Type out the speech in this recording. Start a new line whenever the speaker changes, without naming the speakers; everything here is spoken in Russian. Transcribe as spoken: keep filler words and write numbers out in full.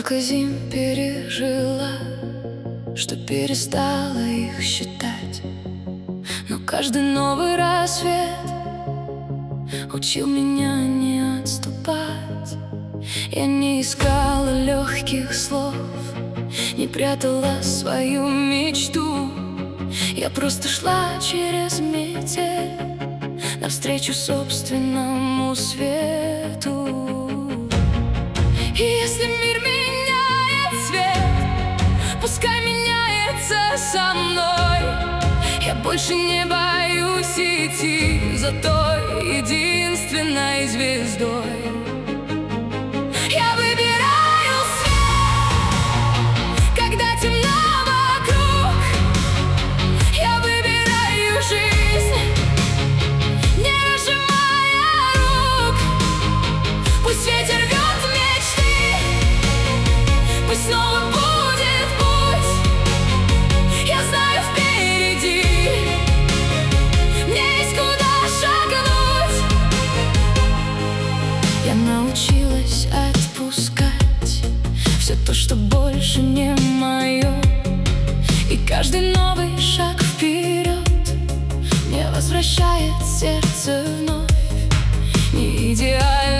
Столько зим пережила, что перестала их считать. Но каждый новый рассвет учил меня не отступать. Я не искала легких слов, не прятала свою мечту. Я просто шла через метель навстречу собственному свету. И если мир меняет цвет, пускай меняется со мной. Я больше не боюсь идти за той единственной звездой. Я выбираю свет, когда темно вокруг. Я выбираю жизнь, не разжимая рук. Пусть ветер рвет мечты, пусть снова будет путь. Я знаю, впереди мне есть куда шагнуть. Я научилась отпускать все то, что больше не мое. И каждый новый шаг вперед мне возвращает сердце вновь. Не идеально